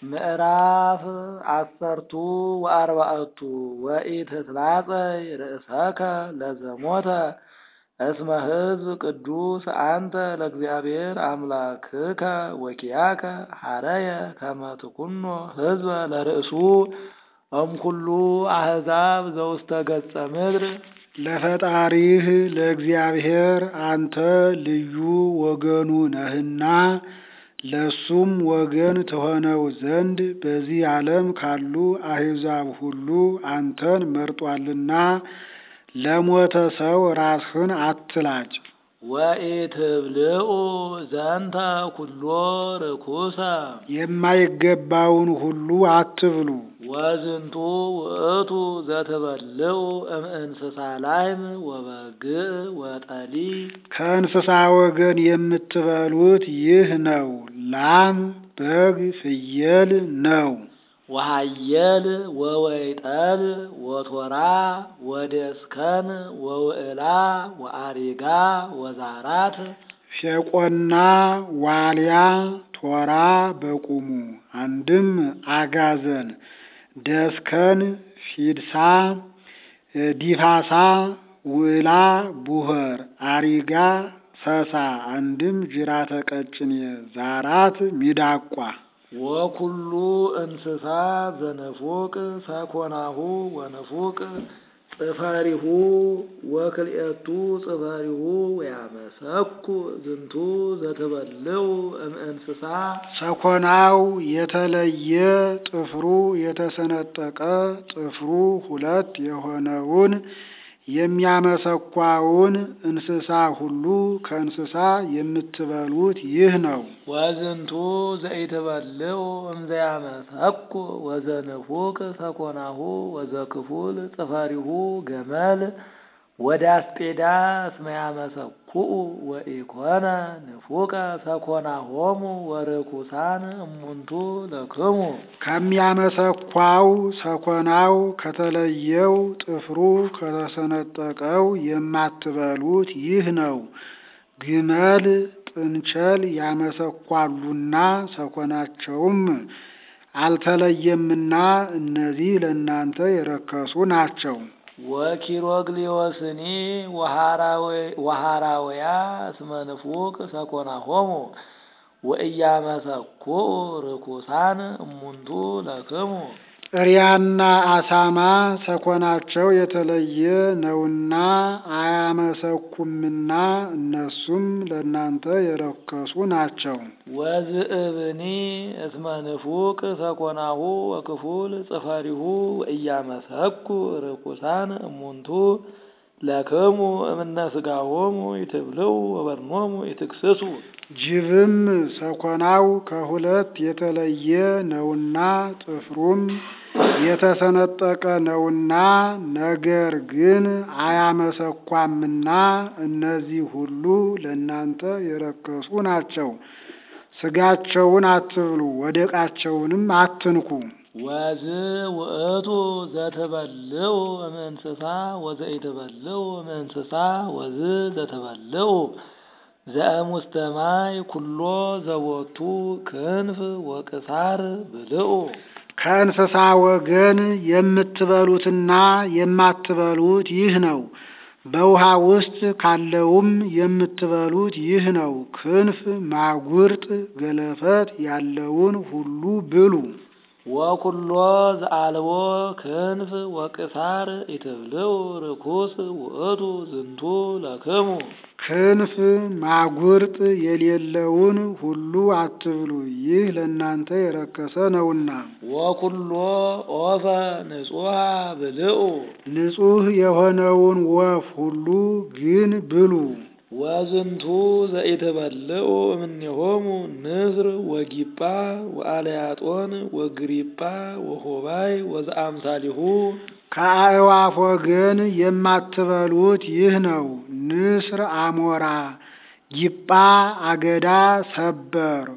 ምዕራፍ አሰርቱ ወአርባዕቱ ወኢትትላጸይ ርእሰከ ለዘሞተ እስመ ሕዝብ ቅዱስ አንተ ለእግዚአብሔር አምላክከ ወኪያከ ሐረየ ከመ ትኩኖ ሕዝበ ለርእሱ እምኩሉ አሕዛብ ዘውስተ ገጸ ምድር። ለፈጣሪህ ለእግዚአብሔር አንተ ልዩ ወገኑ ነህና ለሱም ወገን ትሆነው ዘንድ በዚህ ዓለም ካሉ አሕዛብ ሁሉ አንተን መርጧልና ለሞተ ሰው ራስህን አትላጭ። ወኢትብልዑ ዘንተ ኩሎ ርኩሰ የማይገባውን ሁሉ አትብሉ። ወዝንቱ ውእቱ ዘትበልዑ እምእንስሳ ላሕም ወበግዕ ወጠሊ ከእንስሳ ወገን የምትበሉት ይህ ነው፣ ላም፣ በግ፣ ፍየል ነው። ወሃየል ወወይጠል ወቶራ ወደስከን ወውዕላ ወአሪጋ ወዛራት ፌቆና ዋልያ ቶራ በቁሙ አንድም አጋዘን፣ ደስከን፣ ፊድሳ፣ ዲፋሳ፣ ውዕላ ቡኸር፣ አሪጋ ሰሳ አንድም ጅራተ ቀጭኔ፣ ዛራት ሚዳቋ ወኩሉ እንስሳ ዘነፉቅ ሰኮናሁ ወነፉቅ ጽፈሪሁ ወክልኤቱ ጽፈሪሁ ወያመሰኩ ዝንቱ ዘትበልዑ እምእንስሳ። ሰኮናው የተለየ ጥፍሩ የተሰነጠቀ ጥፍሩ ሁለት የሆነውን የሚያመሰኳውን እንስሳ ሁሉ ከእንስሳ የምትበሉት ይህ ነው። ወዝንቱ ዘኢትበልዑ እምዘያመሰኩ ወዘንፉቅ ሰኮናሁ ወዘክፉል ጽፈሪሁ ገመል ወዳስጴዳ እስመ ያመሰኩዑ ወኢኮነ ንፉቀ ሰኮናሆሙ ወርኩሳን እሙንቱ ለክሙ። ከሚያመሰኳው ሰኮናው ከተለየው ጥፍሩ ከተሰነጠቀው የማትበሉት ይህ ነው። ግመል ጥንቸል ያመሰኳሉና ሰኮናቸውም አልተለየምና እነዚህ ለእናንተ የረከሱ ናቸው። ወኪሮግሊዮስኒ ወሃራውያ እስመ ንፉቅ ሰኮናሆሙ ወኢያመሰኩዑ ርኩሳን እሙንቱ ለክሙ። ጥሪያና አሳማ ሰኮናቸው የተለየ ነውና አያመሰኩምና እነሱም ለእናንተ የረከሱ ናቸው። ወዝእብኒ እስመ ንፉቅ ሰኮናሁ ወክፉል ጽፈሪሁ ወኢያመሰኩ ርኩሳን እሙንቱ ለክሙ እምነ ሥጋሆሙ ይትብልዑ ወበድኖሙ ይትክስሱ። ጅብም ሰኮናው ከሁለት የተለየ ነውና ጥፍሩም የተሰነጠቀ ነውና ነገር ግን አያመሰኳምና እነዚህ ሁሉ ለእናንተ የረከሱ ናቸው። ሥጋቸውን አትብሉ፣ ወደቃቸውንም አትንኩ። ወዝ ውእቱ ዘትበልዑ እምእንስሳ ወዘኢትበልዑ እምእንስሳ ወዝ ዘትበልዑ ዘእሙስተ ማይ ኩሎ ዘቦቱ ክንፍ ወቅሳር ብልዑ። ከእንስሳ ወገን የምትበሉትና የማትበሉት ይህ ነው። በውሃ ውስጥ ካለውም የምትበሉት ይህ ነው። ክንፍ፣ ማጉርጥ፣ ገለፈት ያለውን ሁሉ ብሉ። ወኩሎ ዘአልቦ ክንፍ ወቅሳር ኢትብልዑ ርኩስ ውእቱ ዝንቱ ለክሙ። ክንፍ ማጉርጥ የሌለውን ሁሉ አትብሉ፣ ይህ ለእናንተ የረከሰ ነውና። ወኩሎ ኦፈ ንጹሐ ብልዑ። ንጹሕ የሆነውን ወፍ ሁሉ ግን ብሉ። ወዝንቱ ዘኢትበልዑ እምኔሆሙ ንስር ወጊጳ ወአልያጦን ወግሪጳ ወሆባይ ወዘአምሳሊሁ። ከአዕዋፍ ወገን የማትበሉት ይህ ነው። ንስር አሞራ፣ ጊጳ አገዳ ሰበር፣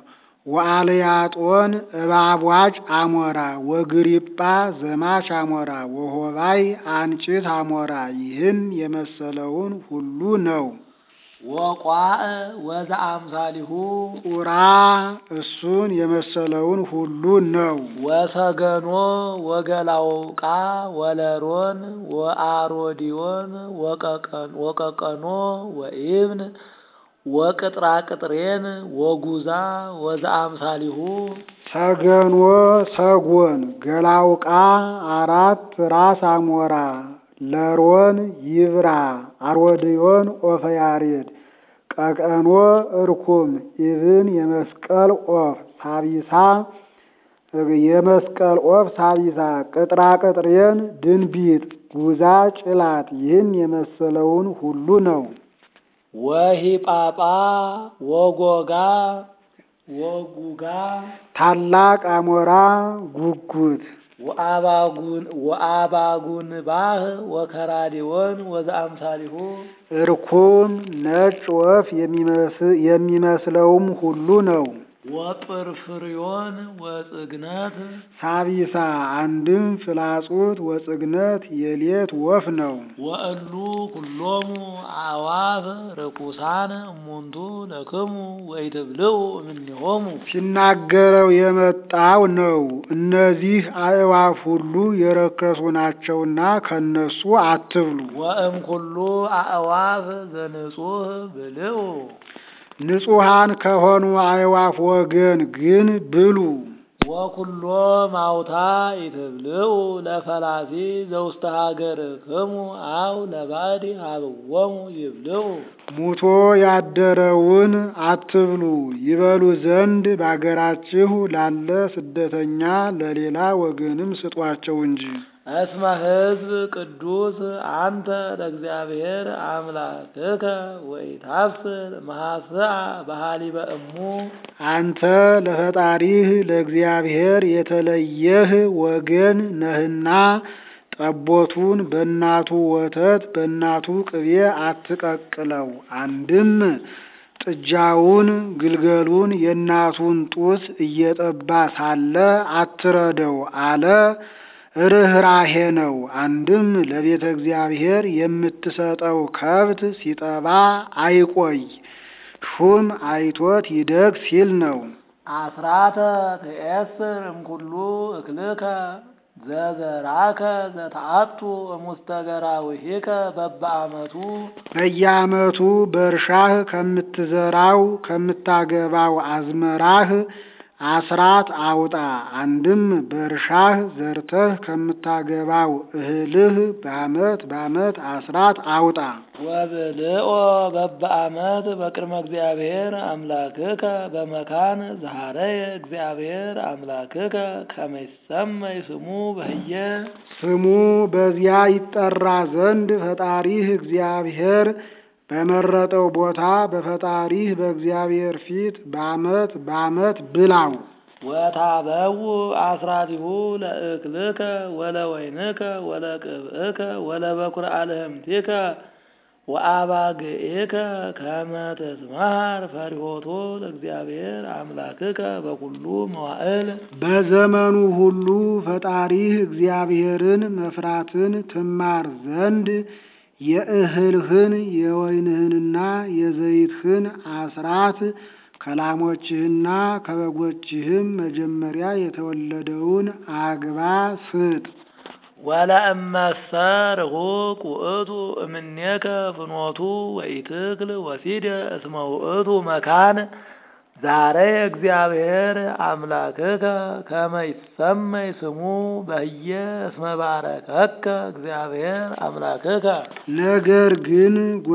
ወአልያጦን እባቧጭ አሞራ፣ ወግሪጳ ዘማች አሞራ፣ ወሆባይ አንጭት አሞራ ይህን የመሰለውን ሁሉ ነው። ወቋዕ ወዘአምሳሊሁ ቁራ እሱን የመሰለውን ሁሉ ነው። ወሰገኖ ወገላውቃ ወለሮን ወአሮዲዮን ወቀቀኖ ወኢብን ወቅጥራቅጥሬን ወጉዛ ወዘአምሳሊሁ ሰገኖ ሰጎን ገላውቃ አራት ራስ አሞራ ለሮን ይብራ አሮድዮን ኦፈያሬድ ቀቀኖ እርኩም ኢብን የመስቀል ኦፍ ሳቢሳ ቅጥራቅጥሬን ድንቢጥ ጉዛ ጭላት ይህን የመሰለውን ሁሉ ነው። ወሂጳጳ ወጉጋ ታላቅ አሞራ ጉጉት ወአባጉንባህ ወከራዲዮን ወዘአምሳሊሁ እርኩም ነጭ ወፍ የሚመስለውም ሁሉ ነው። ወጵርፍርዮን ወጽግነት ሳቢሳ አንድም ፍላጹት ወጽግነት የሌት ወፍ ነው። ወእሉ ኩሎሙ አዕዋፍ ርኩሳን እሙንቱ ለክሙ ወኢትብልዑ እምኔሆሙ ሲናገረው የመጣው ነው። እነዚህ አዕዋፍ ሁሉ የረከሱ ናቸውና ከነሱ አትብሉ። ወእምኩሉ አዕዋፍ ዘንጹህ ብልዑ ንጹሃን ከሆኑ አዕዋፍ ወገን ግን ብሉ። ወኩሎ ማውታ ኢትብልዑ ለፈላሲ ዘውስተ ሀገርክሙ አው ለባዕድ ሀብዎሙ ይብልዑ ሙቶ ያደረውን አትብሉ ይበሉ ዘንድ በአገራችሁ ላለ ስደተኛ ለሌላ ወገንም ስጧቸው እንጂ። እስመ ሕዝብ ቅዱስ አንተ ለእግዚአብሔር አምላክከ ወኢታፍስል መሐስአ በሃሊበ እሙ አንተ ለፈጣሪህ ለእግዚአብሔር የተለየህ ወገን ነህና ጠቦቱን በእናቱ ወተት በእናቱ ቅቤ አትቀቅለው። አንድም ጥጃውን ግልገሉን የእናቱን ጡት እየጠባ ሳለ አትረደው አለ። ርኅራሄ ነው። አንድም ለቤተ እግዚአብሔር የምትሰጠው ከብት ሲጠባ አይቆይ ሹም አይቶት ይደግ ሲል ነው። አስራተ ትኤስር እምኩሉ እክልከ ዘዘራከ ዘተአቱ እሙስተገራዊሂከ በበአመቱ በየአመቱ በእርሻህ ከምትዘራው ከምታገባው አዝመራህ አስራት አውጣ። አንድም በእርሻህ ዘርተህ ከምታገባው እህልህ በአመት አስራት አውጣ። ወብልዖ በበአመት በቅድመ እግዚአብሔር አምላክከ በመካን ዘሃረየ እግዚአብሔር አምላክከ ከመ ይሰመይ ስሙ በህየ ስሙ በዚያ ይጠራ ዘንድ ፈጣሪህ እግዚአብሔር በመረጠው ቦታ በፈጣሪህ በእግዚአብሔር ፊት በአመት ብላው። ወታበው አስራቲሁ ለእክልከ ወለወይንከ ወለቅብእከ ወለበኩረ አልህምቲከ ወአባግዕከ ከመ ትስመሃር ፈሪሆቶ ለእግዚአብሔር አምላክከ በኩሉ መዋዕል በዘመኑ ሁሉ ፈጣሪህ እግዚአብሔርን መፍራትን ትማር ዘንድ የእህልህን የወይንህንና የዘይትህን አስራት ከላሞችህና ከበጎችህም መጀመሪያ የተወለደውን አግባ ስጥ። ወለእመሰ ርሑቅ ውእቱ እምኔከ ፍኖቱ ወኢትክል ወሲደ እስመ ውእቱ መካን ዛሬ እግዚአብሔር አምላክከ ከመ ይሰመይ ስሙ በህየ እስመ ባረከከ እግዚአብሔር አምላክከ። ነገር ግን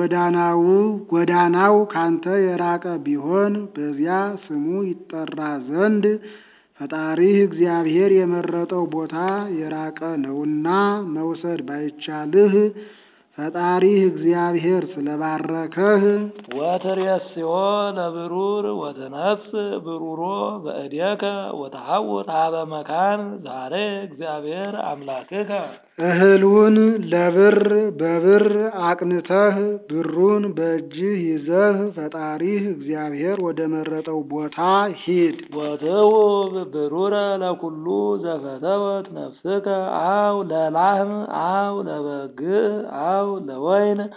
ጎዳናው ካንተ የራቀ ቢሆን በዚያ ስሙ ይጠራ ዘንድ ፈጣሪህ እግዚአብሔር የመረጠው ቦታ የራቀ ነውና መውሰድ ባይቻልህ ፈጣሪህ እግዚአብሔር ስለባረከህ ወትሬስዮ ለብሩር ወትነስ ብሩሮ በእዴከ ወተሐውር ሀበ መካን ዛሬ እግዚአብሔር አምላክከ እህሉን ለብር በብር አቅንተህ ብሩን በእጅህ ይዘህ ፈጣሪህ እግዚአብሔር ወደ መረጠው ቦታ ሂድ። ወትውብ ብሩረ ለኩሉ ዘፈተወት ነፍስከ አው ለላህም አው ለበግዕ አው ለወይን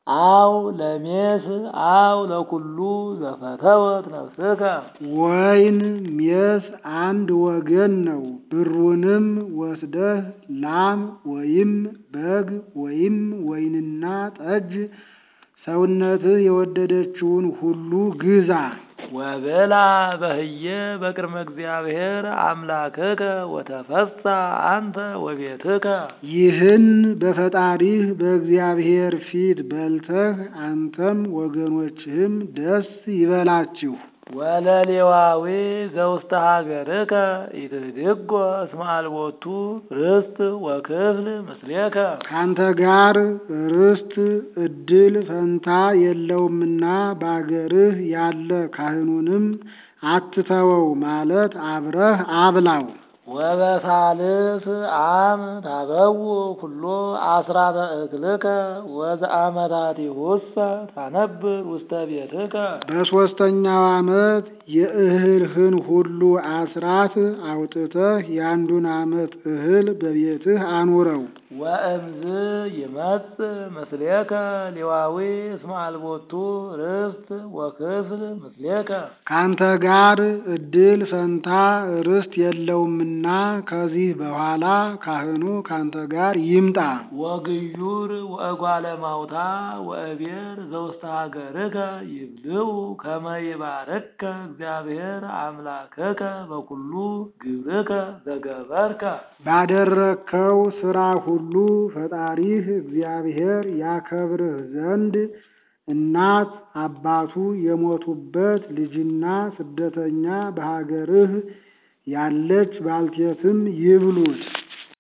አው ለሜስ አው ለኩሉ ዘፈተወት ነፍስከ ወይን ሜስ አንድ ወገን ነው። ብሩንም ወስደህ ላም ወይም በግ ወይም ወይንና ጠጅ ሰውነትህ የወደደችውን ሁሉ ግዛ። ወበላ በህየ በቅድመ እግዚአብሔር አምላክከ ወተፈሳ አንተ ወቤትከ ይህን በፈጣሪህ በእግዚአብሔር ፊት በልተህ አንተም ወገኖችህም ደስ ይበላችሁ። ወለሌዋዊ ዘውስተ ሀገርከ ኢትድጎ እስመ አልቦቱ ርስት ወክፍል ምስሌከ ካንተ ጋር ርስት ዕድል ፈንታ የለውምና በአገርህ ያለ ካህኑንም አትተወው ማለት አብረህ አብላው። ወበሳልስ አም ታበው ኩሎ አስራተ እክልከ ወዘአመታቲሁሰ ታነብር ውስተ ቤትከ በሦስተኛው ዓመት የእህልህን ሁሉ አስራት አውጥተህ የአንዱን ዓመት እህል በቤትህ አኑረው። ወእምዝ ይመጽእ ምስሌከ ሌዋዊ እስመ አልቦቱ ርስት ወክፍል ምስሌከ ካንተ ጋር ዕድል ፈንታ ርስት የለውምና ከዚህ በኋላ ካህኑ ካንተ ጋር ይምጣ። ወግዩር ወእጓለ ማውታ ወእቤር ዘውስተ ሀገርከ ይብልዑ ከመ ይባርከ እግዚአብሔር አምላክከ በኩሉ ግብርከ ዘገበርከ ባደረግከው ሥራ ሁሉ ፈጣሪህ እግዚአብሔር ያከብርህ ዘንድ እናት አባቱ የሞቱበት ልጅና ስደተኛ በሀገርህ ያለች ባልቴትም ይብሉት።